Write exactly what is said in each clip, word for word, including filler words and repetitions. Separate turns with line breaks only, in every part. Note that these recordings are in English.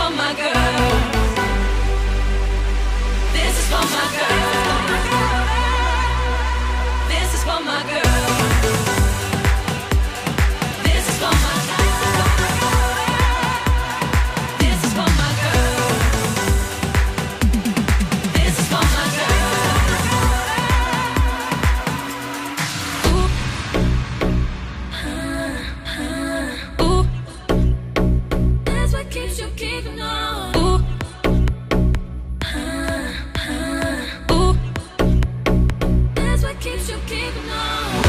for my girl. This is for my girl. This is for my girl. This is for my girl. This is for my girl. This is for my girl. Ooh. Ooh. That's what keeps you keeping on. Ooh. Ooh. That's what keeps you keeping on.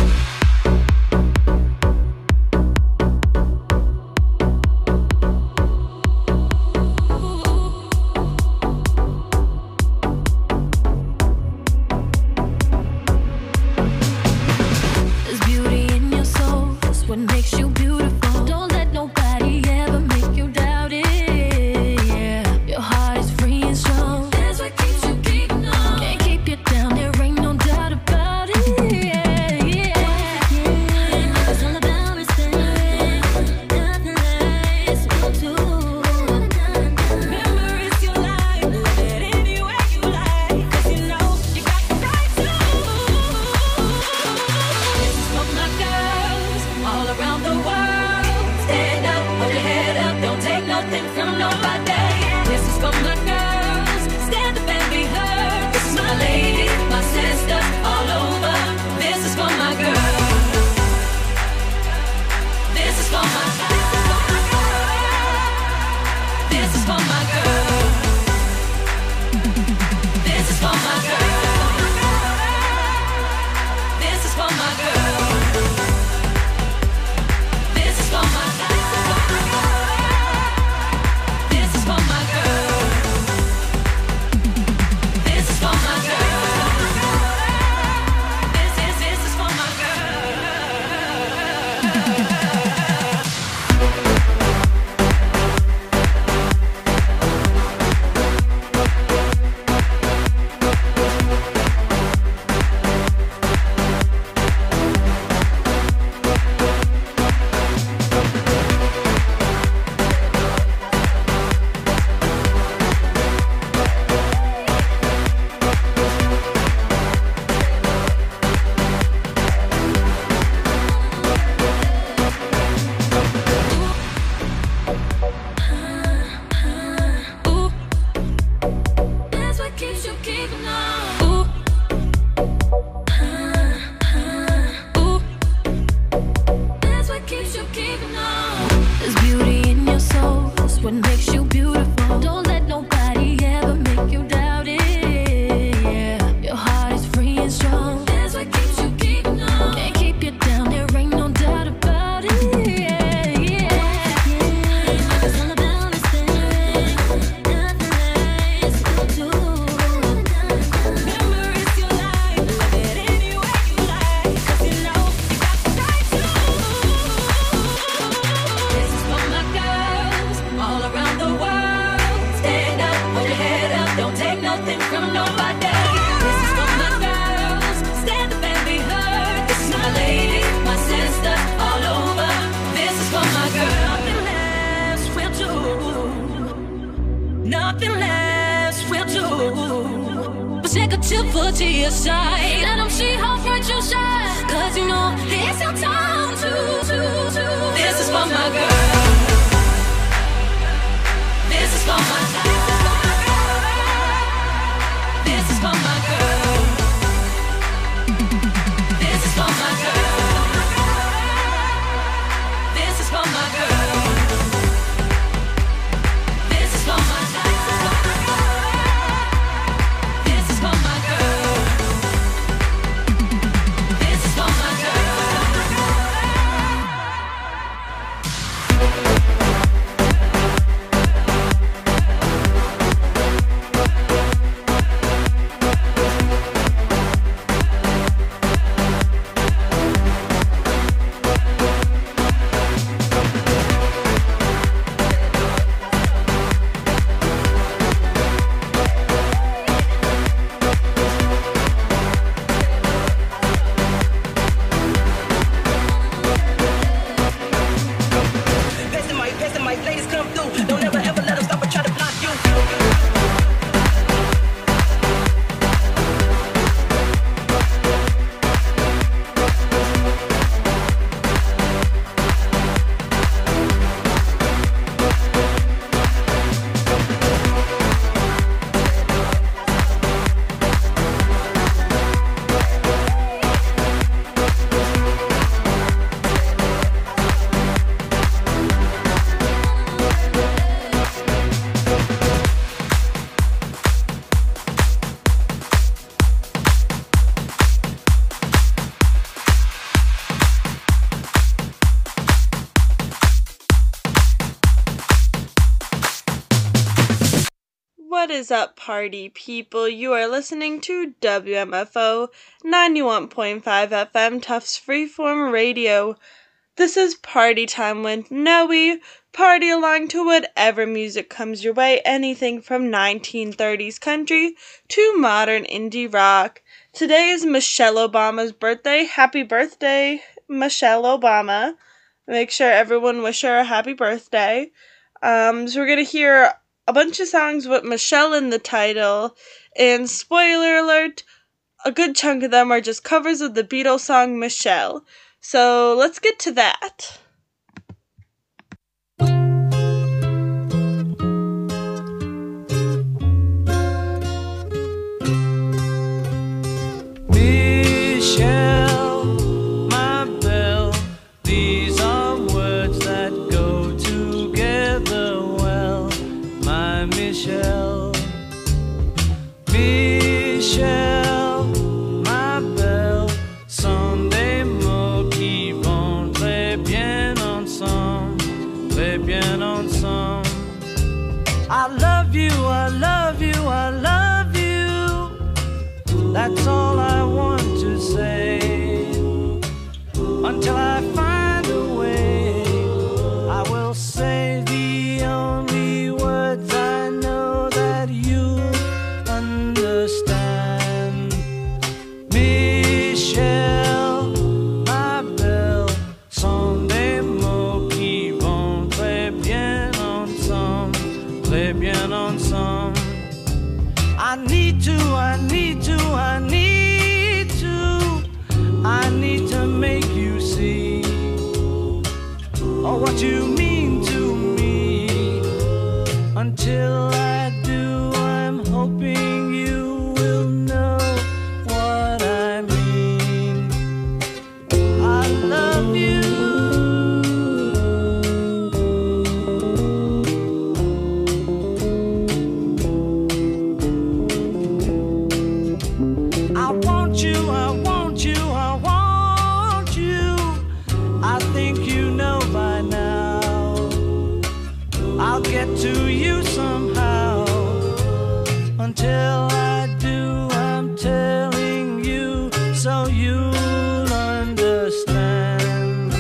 There's beauty in your soul. That's what makes you beautiful. Don't let nobody ever make you doubt it. Yeah, your heart is free and strong. That's what keeps you keeping on. Can't keep you down. There ain't no doubt about it. Yeah, yeah, yeah. It's all about respect. Nothing less will do. Remember, it's your life. Live it any way you like. 'Cause you know you got the right to. This is for my girls all around the world. Stand up, hold your head up, don't take nothing from nobody. This is for my girls, stand up and be heard. This is my ladies, my sisters all over. This is for my girls. This is for my This is for my girls. This is for my girls. This is for my girls. This is for my This is for my girls. This is for my girls. This is this is for my Ooh. That's what keeps you keeping on. Ooh. Ooh. That's what keeps you keeping on. There's beauty in your soul. That's what makes you beautiful. Don't let nobody ever make you doubt it. Yeah, your heart is free and strong. That's what keeps you keeping on. Can't keep you down. There ain't no doubt about it. Yeah, yeah, yeah. It's all about respect. Nothing less will do. Remember, it's your life. Live it any way you like. 'Cause you know you got the right to. This is for my girls all around the world. Stand up, hold your head up, don't take nothing from nobody. This is for my girls, stand up and be heard. This is my ladies, my sisters all over. This is for my girl. Nothing less will do. Nothing less will do. But take a tip for to your side. Let them see how bright you shine. 'Cause you know it's your time to, to, to. This is for my girl. This is for my This is for my girl. This is for my girl. This is for my girl. This is for my This is for my girl. This is for my girl.
What is up, party people? You are listening to W M F O ninety-one point five F M Tufts Freeform Radio. This is Party Time with Noe. Party along to whatever music comes your way, anything from nineteen thirties country to modern indie rock. Today is Michelle Obama's birthday. Happy birthday, Michelle Obama. Make sure everyone wish her a happy birthday. Um, so we're going to hear a bunch of songs with Michelle in the title, and spoiler alert, a good chunk of them are just covers of the Beatles song Michelle. So let's get to that.
Michelle, my belle, these are words that go together well. My Michelle, Michelle, my belle, someday mots qui vont très bien ensemble, très bien ensemble. I love you, I love you, I love you. That's all I want to say. Until I find a way, I will say the only words I know that you understand. Michelle, ma belle, sont des mots qui vont très bien ensemble, très bien ensemble. I need to, I need to, I need to, I need to make you see oh, what you mean to me. Until I do, I'm hoping you will know what I mean. I love you. I want you, I want you, I want you. I think you know by now. I'll get to you somehow. Until I do, I'm telling you so you'll understand.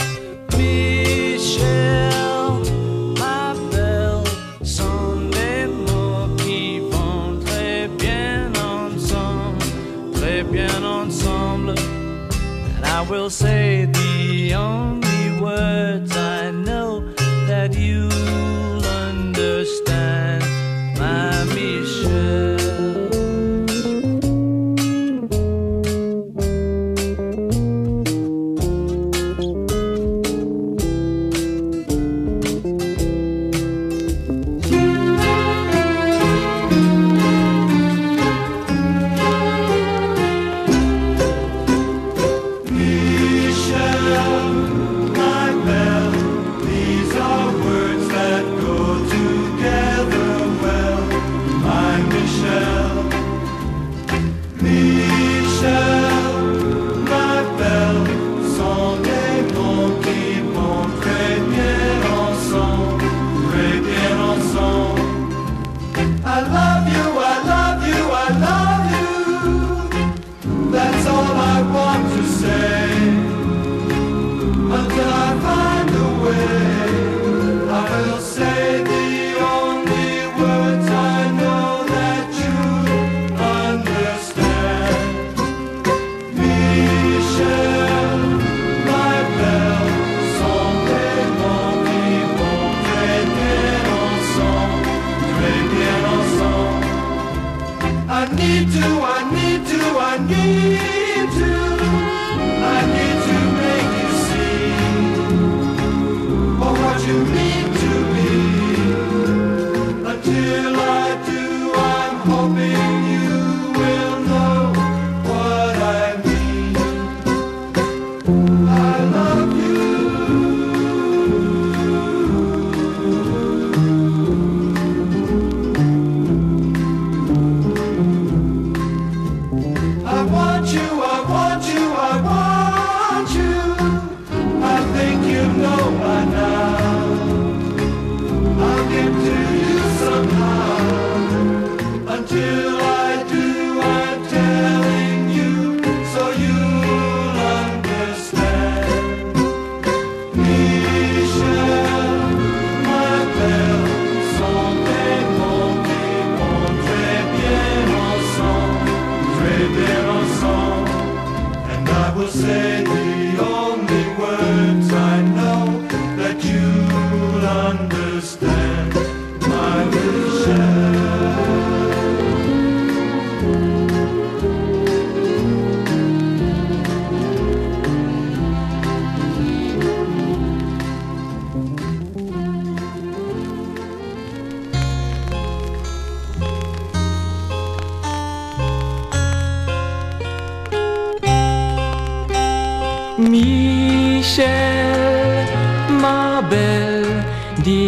Michelle, ma belle, sont des mots qui vont très bien ensemble, très bien ensemble. And I will say the only words I know that you'll understand, my Michelle.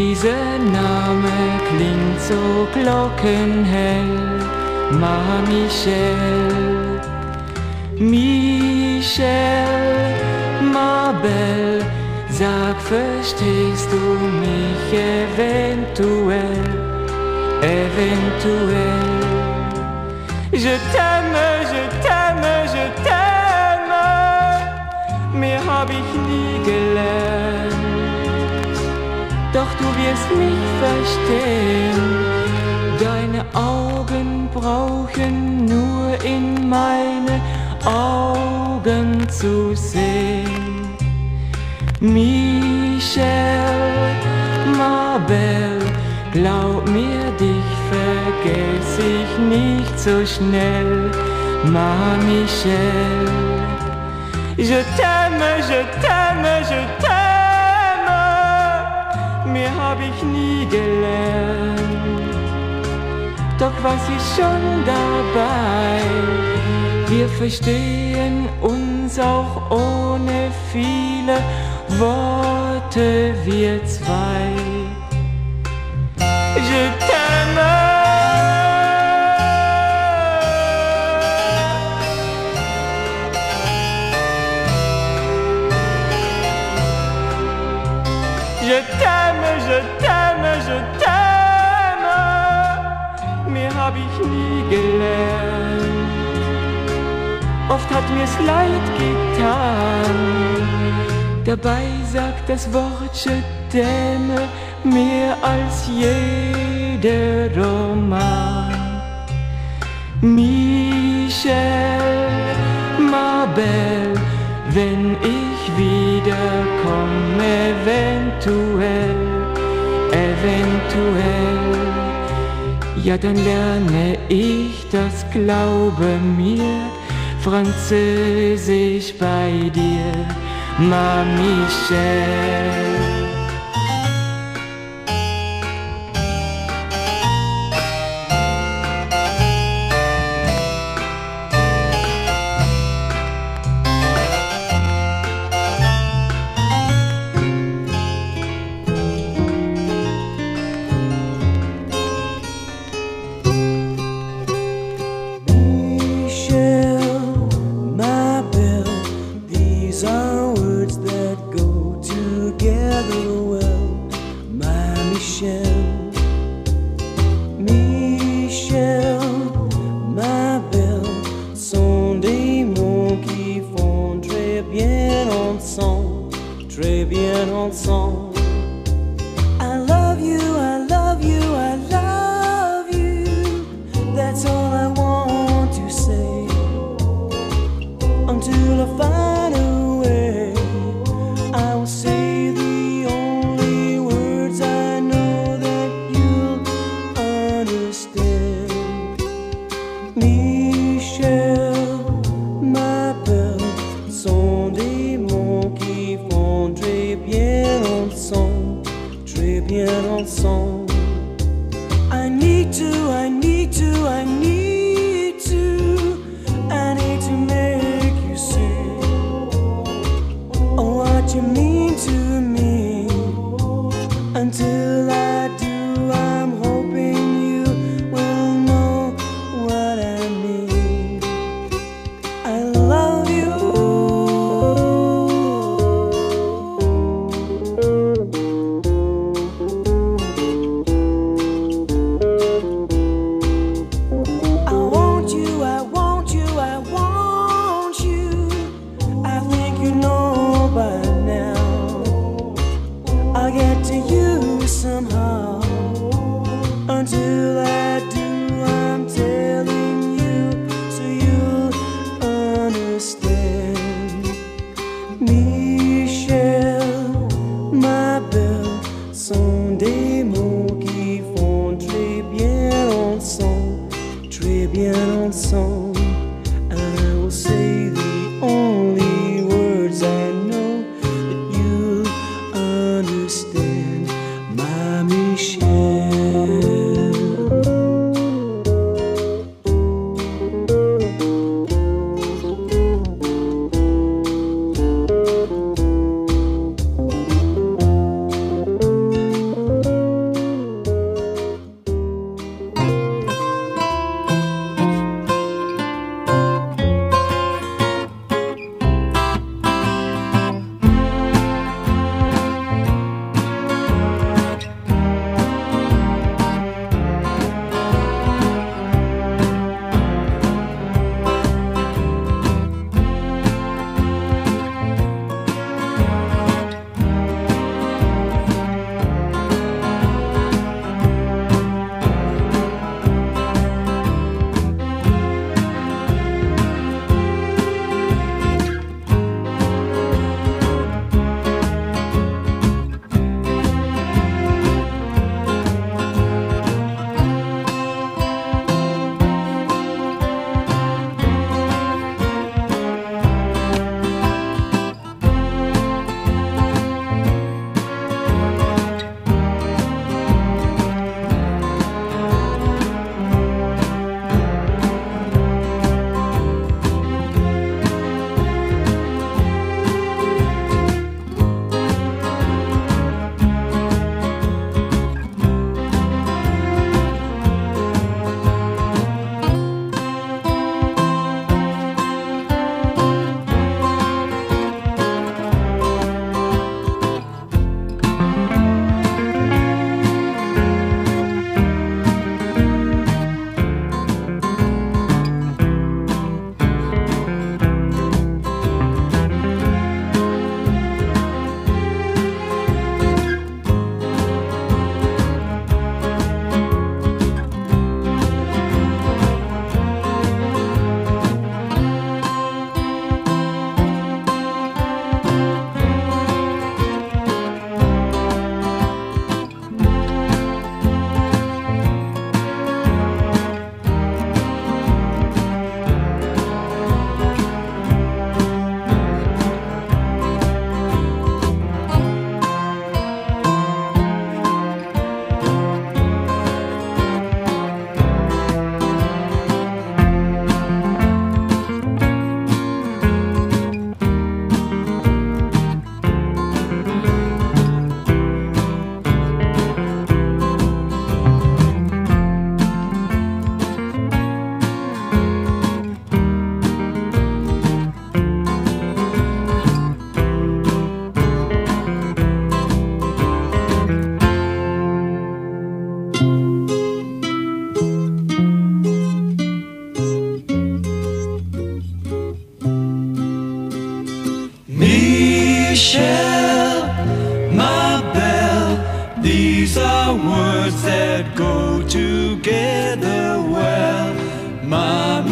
Dieser Name klingt so glockenhell, Ma Michelle. Michelle, ma belle, sag, verstehst du mich eventuell, eventuell? Je t'aime, je t'aime, je t'aime, mehr hab ich nie gelernt. Doch du wirst mich verstehen, deine Augen brauchen nur in meine Augen zu sehen. Michelle, ma belle, glaub mir, dich vergess ich nicht so schnell, ma Michelle. Je t'aime, je t'aime, je t'aime, mehr hab ich nie gelernt. Doch was ist schon dabei? Wir verstehen uns auch ohne viele Worte, wir zwei. Je t'aime. Je t'aime, je t'aime, je t'aime, mehr hab ich nie gelernt. Oft hat mir's leid getan, dabei sagt das Wort je t'aime mehr als jeder Roman. Michelle, ma belle, wenn ich wiederkomme, eventuell, eventuell, ja dann lerne ich das, glaube mir, Französisch bei dir, ma Michelle.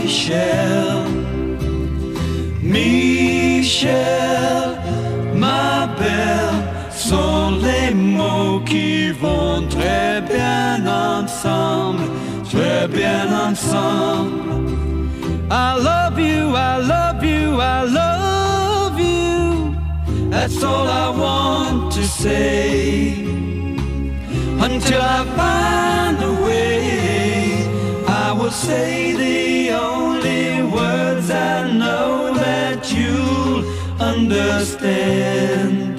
Michel, Michel, ma belle, sont les mots qui vont très bien ensemble, très bien ensemble. I love you, I love you, I love you. That's all I want to say. Until I find a way, I will say the only words I know that you'll understand.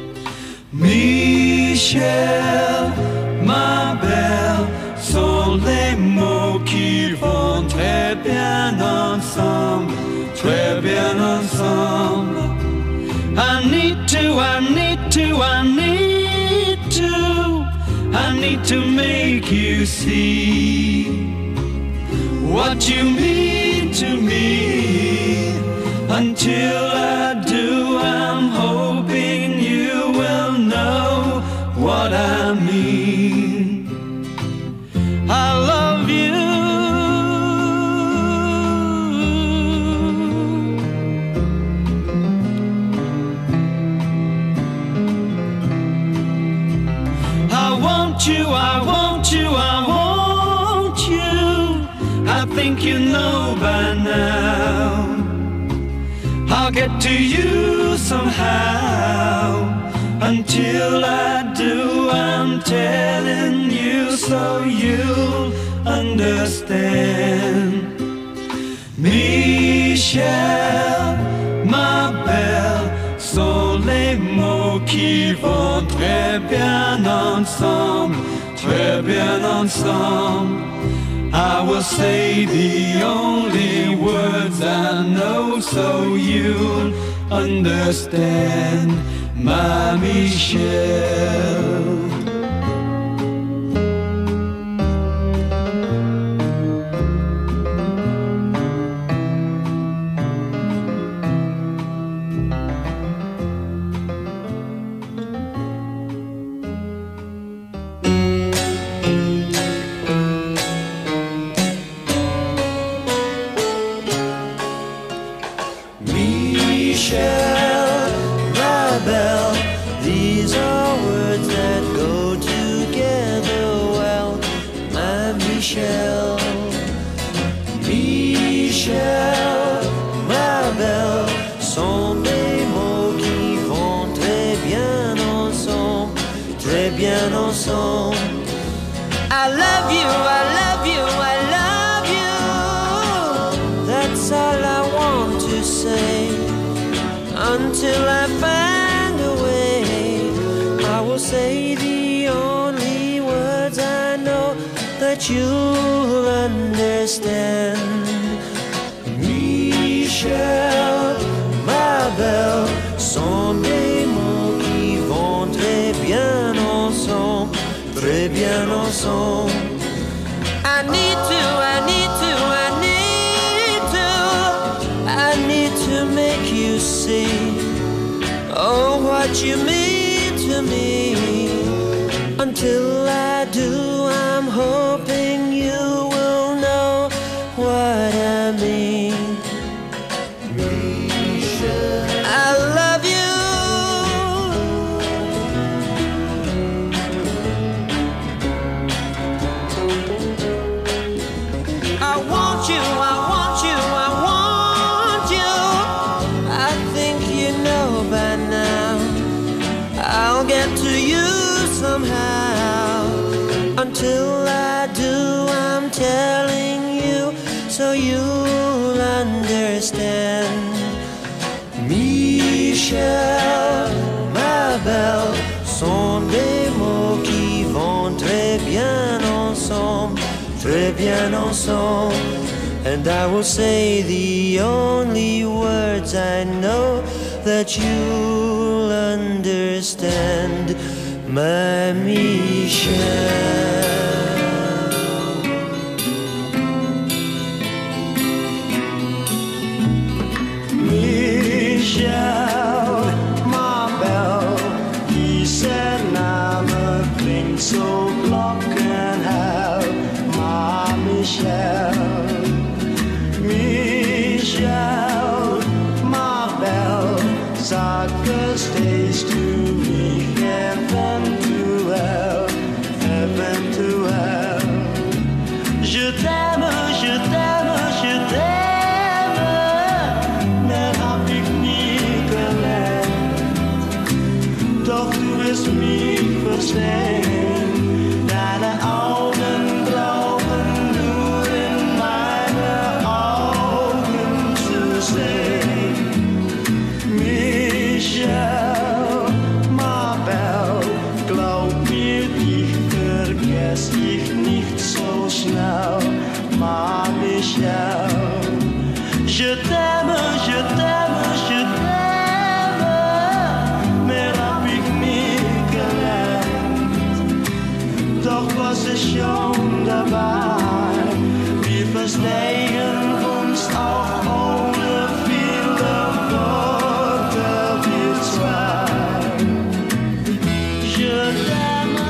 Michel, ma belle, sont les mots qui vont très bien ensemble, très bien ensemble. I need to, I need to, I need to, I need to make you see what you mean to me. Until I do, I'm hoping you will know what I mean. I love you. I want you, I want you, I want you. I think you know by now. I'll get to you somehow. Until I do, I'm telling you so you'll understand. Michel, ma belle, sont les mots qui vont très bien ensemble, très bien ensemble. I will say the only words I know so you'll understand, my Michel.
I love you, I love you, I love you. That's all I want to say. Until I find a way, I will say the only words I know that you'll understand. Michel, ma belle, sont des mots qui vont très bien ensemble, très bien ensemble. I need to, I need to, I need to, I need to make you see, oh, what you mean to me. Until I do, I'm hoping you will know what I mean. I love you. I want you, I want you, I want you. I think you know by now. I'll get to you somehow. Until I do, I'm telling you so you'll understand. Michel, ma belle, sont des mots qui vont très bien ensemble, très bien ensemble. And I will say the only words I know that you'll understand, my Michel.
So block and have my Michel, Michel.
Michelle, ma belle, sag es stehst du mich eventuell, eventuell. Je t'aime, je t'aime, je t'aime, mehr hab ich nie gelernt, doch du wirst mich verstehen, deine Augen brauchen nur in meine Augen zu sehen. Michelle, ma belle, glaub mir, dich vergess ich nicht so schnell, ma Michelle. Je t'aime, je t'aime, je t'aime, mehr hab ich nie gelernt, doch was ist schon dabei, wir verstehen uns auch ohne viele Worte, wir zwei. Je t'aime.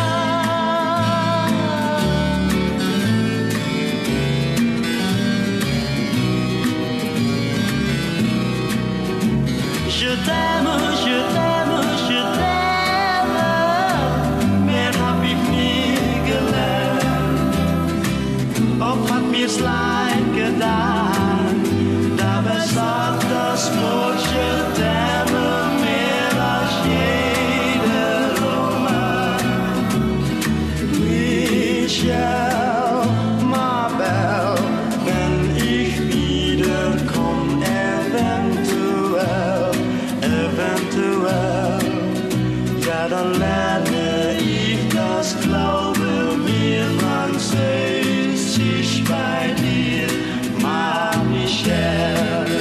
Je t'aime, je t'aime, je t'aime, mehr hab ich nie gelernt. Oft hat mir's leid getan, dabei sagt das Wort je t'aime mehr als jeder Roman. Michelle, ma belle, wenn ich wiederkomm, eventuell, eventuell, ja dann lerne ich das, glaube mir, Französisch bei dir, ma Michelle.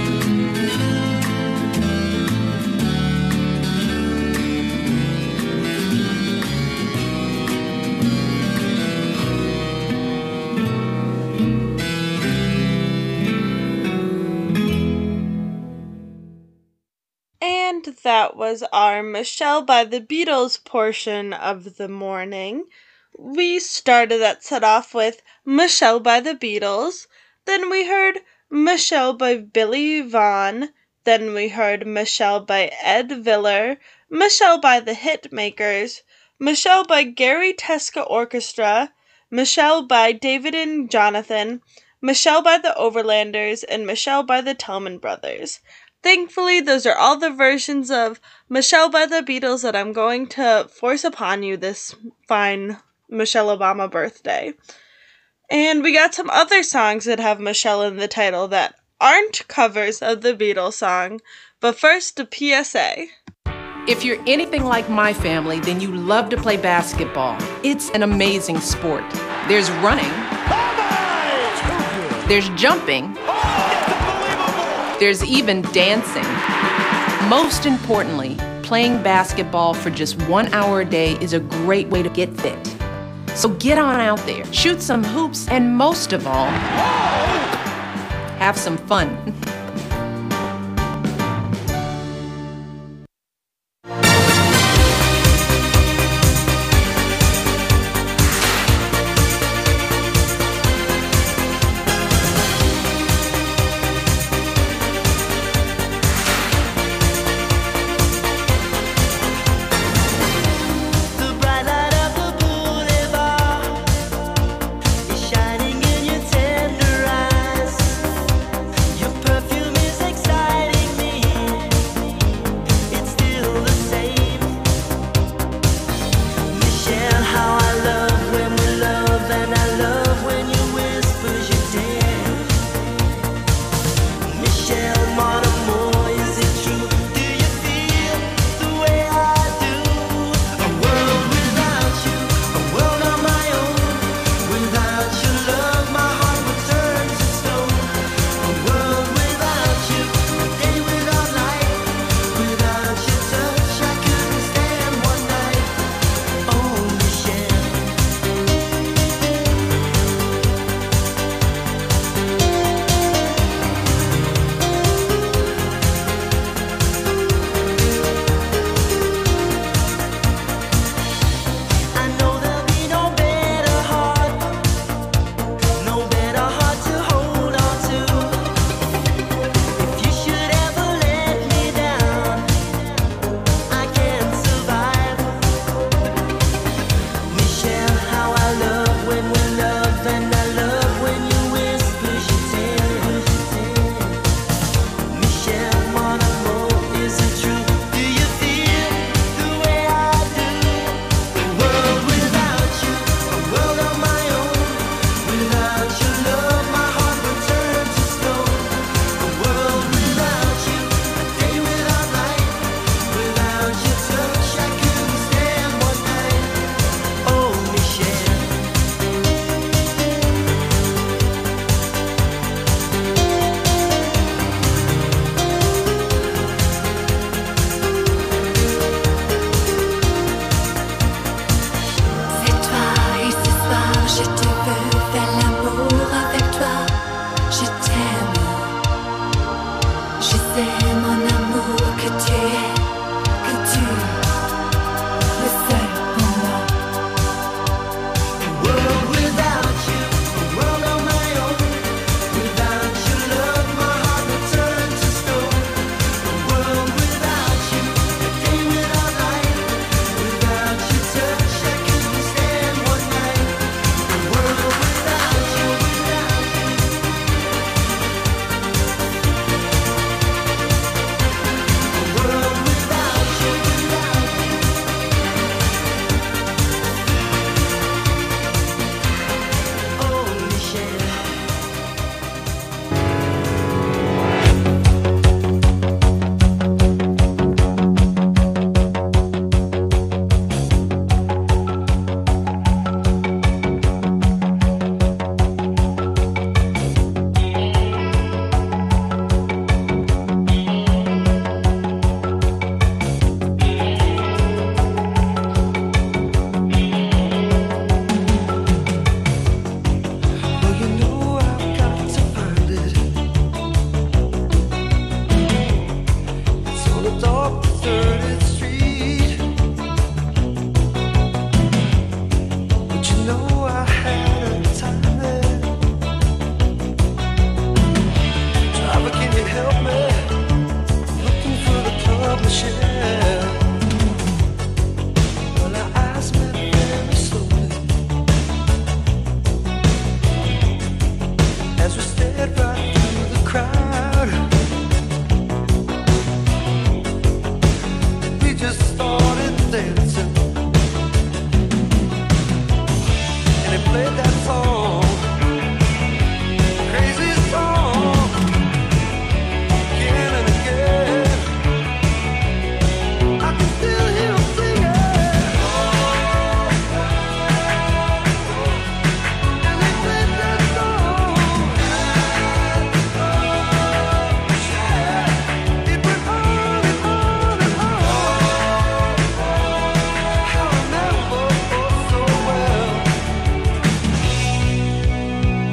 And that was our Michelle by the Beatles portion of the morning. We started that set off with Michelle by the Beatles, then we heard Michelle by Billy Vaughn, then we heard Michelle by Ed Viller, Michelle by the Hitmakers, Michelle by Gary Teska Orchestra, Michelle by David and Jonathan, Michelle by the Overlanders, and Michelle by the Tillman Brothers. Thankfully, those are all the versions of Michelle by the Beatles that I'm going to force upon you this fine Michelle Obama birthday. And we got some other songs that have Michelle in the title that aren't covers of the Beatles song. But first, a P S A.
If you're anything like my family, then you love to play basketball. It's an amazing sport. There's running. There's jumping. There's even dancing. Most importantly, playing basketball for just one hour a day is a great way to get fit. So get on out there, shoot some hoops, and most of all, have some fun.
Shining in your tender eyes, your perfume.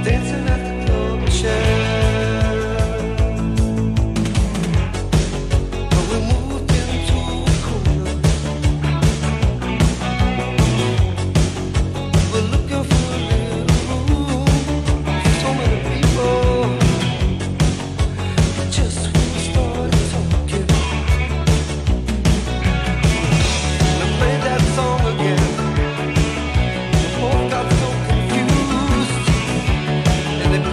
dancing at the club chair. But we moved into a corner. We're looking for a little room. So many people. But just when we started talking, we played that song again. We both got so confused, and it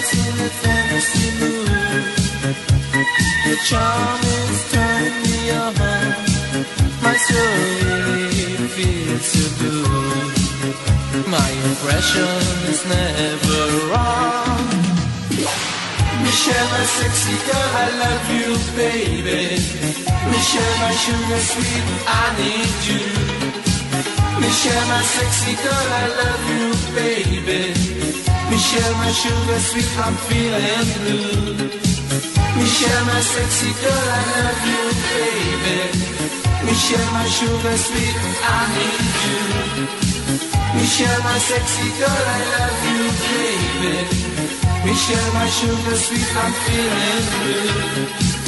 dance in a fantasy mood. Your charm is turning me on. My soul really feels so good. My impression is never wrong. Michelle, my sexy girl, I love you, baby. Michelle, my sugar sweet, I need you. Michelle, my sexy girl, I love you, baby. Michelle, my sugar sweet, I'm feeling blue. Michelle, my sexy girl, I love you, baby. Michelle, my sugar sweet, I need you. Michelle, my sexy girl, I love you, baby. Michelle, my sugar sweet, I'm feeling blue.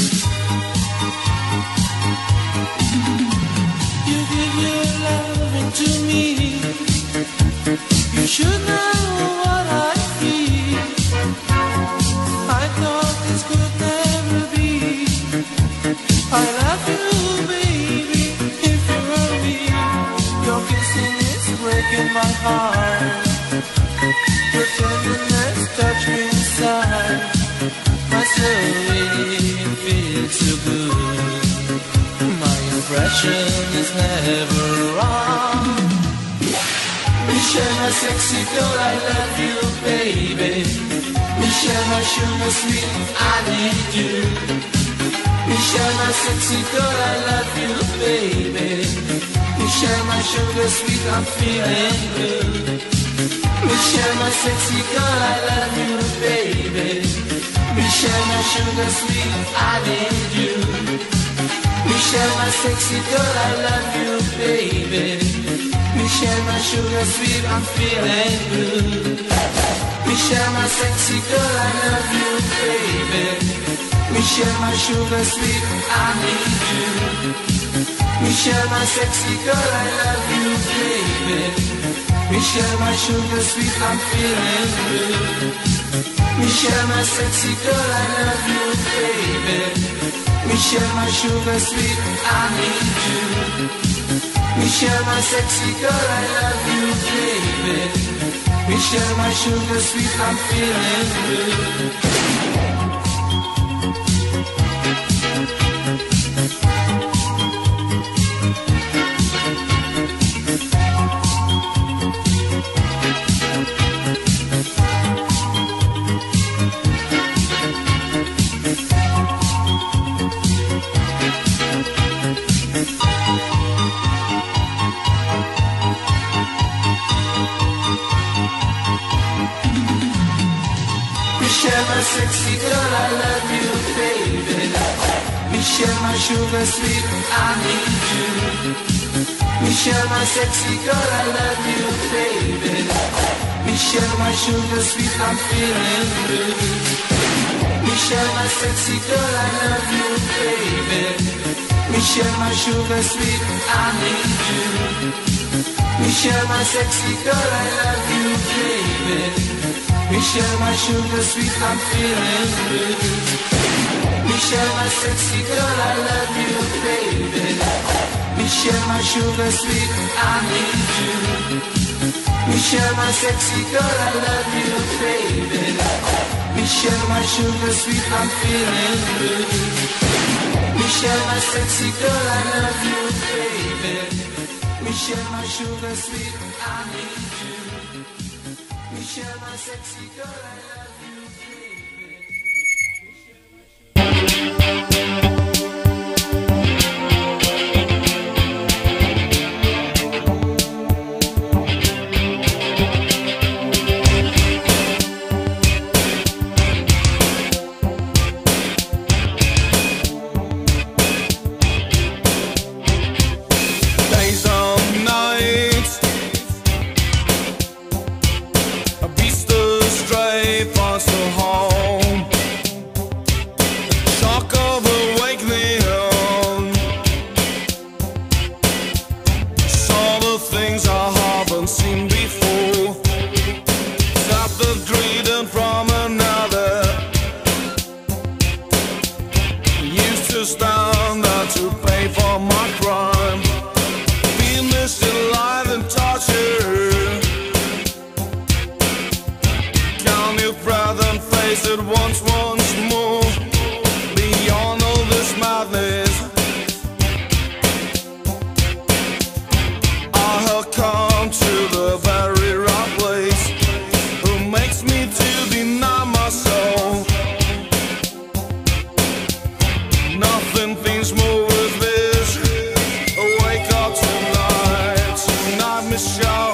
You give your loving to me. You should know what I feel. I thought this could never be. I love you, baby, if you were me. Your kissing is breaking my heart. Your tenderness touched me inside. My soul really feels so good. My impression is never wrong. Michelle, my sexy girl, I love you, baby. Michelle, my sugar sweet, I need you. Michelle, my sexy girl, I love you, baby. Michelle, my sugar sweet, I'm feeling good. Michelle, my sexy girl, I love you, baby. Michelle, my sugar sweet, I need you. Michelle, my sexy girl, I love you, baby. Michelle, my sugar sweet, I'm feeling good. Michelle, my sexy girl, I love you, baby. Michelle, my sugar sweet, I need you. Michelle, my sexy girl, I love you, baby. Michelle, my sugar sweet, I'm feeling good. Michelle, my sexy girl, I love you, baby. Michelle, my sugar sweet, I need you. Michelle, my sexy girl, I love you, baby. Michelle, my sugar sweet, I'm feeling good. Michelle, my sexy girl, I love you, baby. Michelle, my sugar sweet, I need you. Michelle, my sexy girl, I love you, baby. Michelle, my sugar sweet, I'm feeling good. Michelle, my sexy girl, I love you, baby. Michelle, my sugar sweet, I need you. Michelle, my sexy girl, I love you, baby. Michelle, my sugar sweet, I'm feeling good. Michelle, my sexy girl, I love you, baby. Michelle, my sugar sweet, I need you. Michelle, my sexy girl, I love you, baby. Michelle, my sugar sweet, I'm feeling good. Michelle, my sexy girl, I love you, baby. Michelle, my sugar sweet, I need you. Michelle, my sexy girl, I love you, baby. Days and nights, a beast astray, fast
taste it once, once more. Beyond all this madness, I have come to the very right place. Who makes me to deny my soul? Nothing feels more with this. Wake up tonight, tonight, Michelle.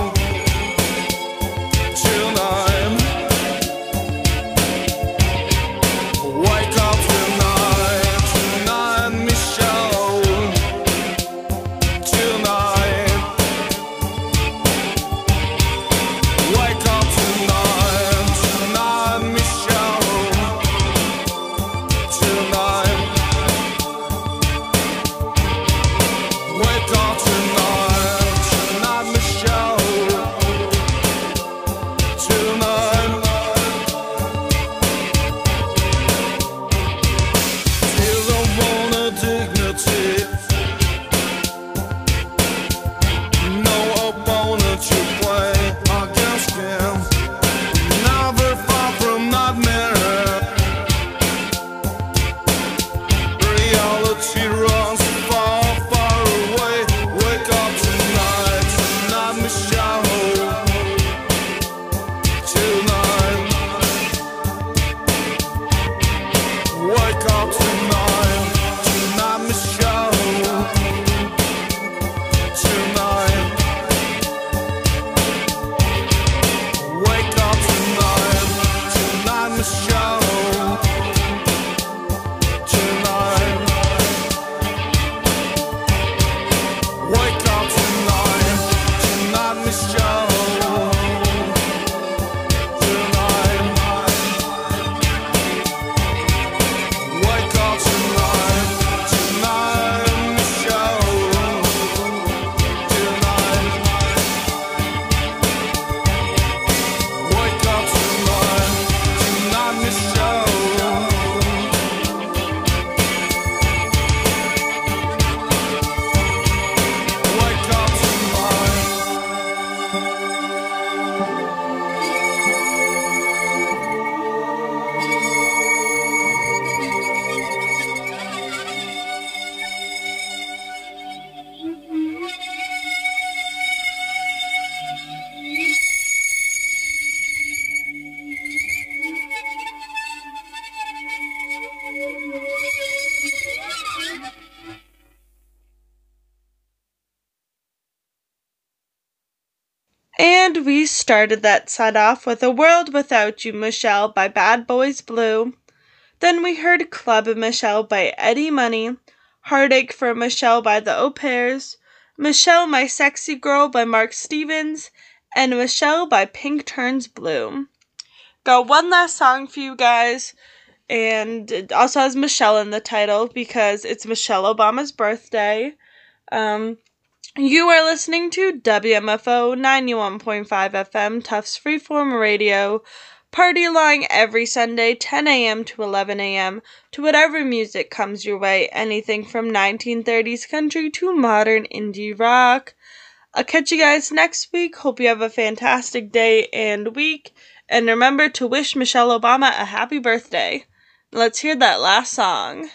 And we started that set off with A World Without You, Michelle by Bad Boys Blue. Then we heard Club Michelle by Eddie Money, Heartache for Michelle by the Au Pairs, Michelle My Sexy Girl by Mark Stevens, and Michelle by Pink Turns Blue. Got one last song for you guys, and it also has Michelle in the title because it's Michelle Obama's birthday. Um... You are listening to W M F O ninety-one point five F M, Tufts Freeform Radio, party along every Sunday, ten a.m. to eleven a.m. to whatever music comes your way, anything from nineteen thirties country to modern indie rock. I'll catch you guys next week. Hope you have a fantastic day and week, and remember to wish Michelle Obama a happy birthday. Let's hear that last song.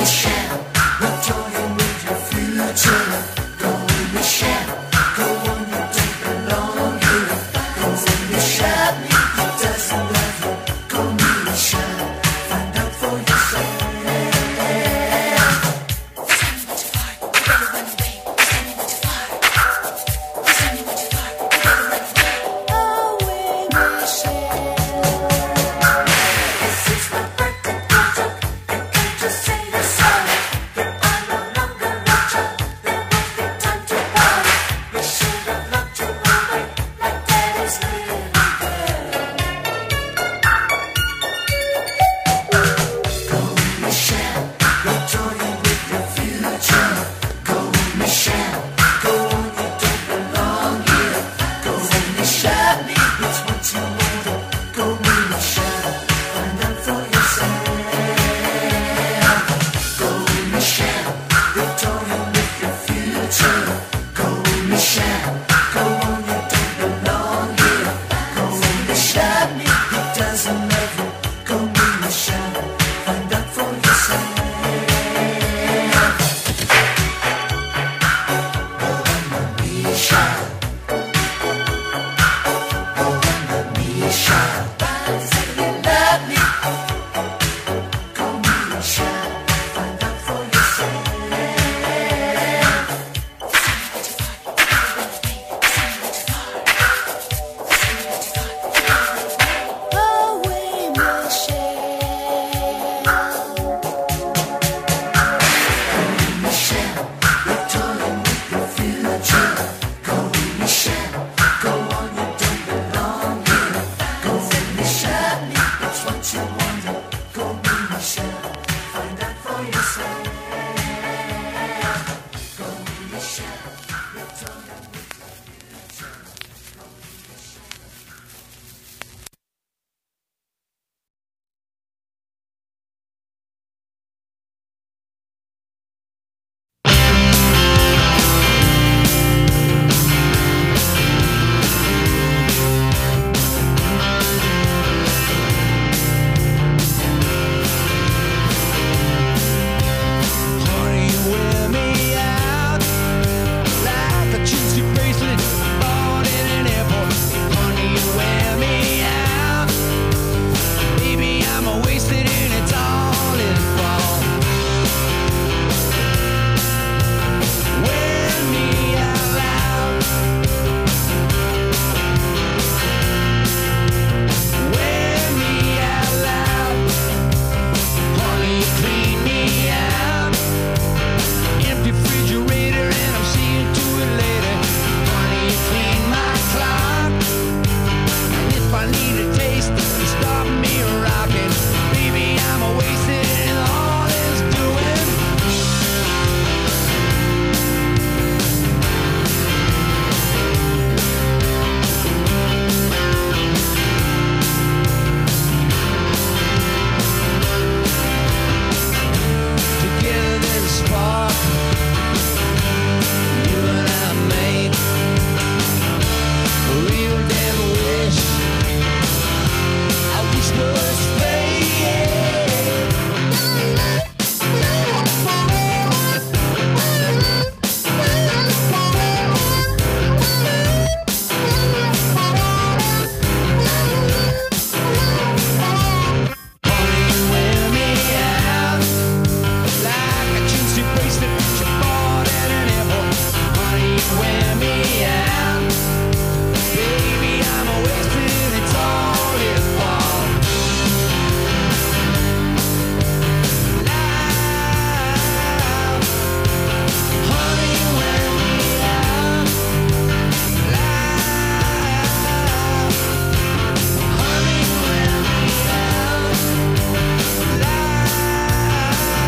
Together there's a spark.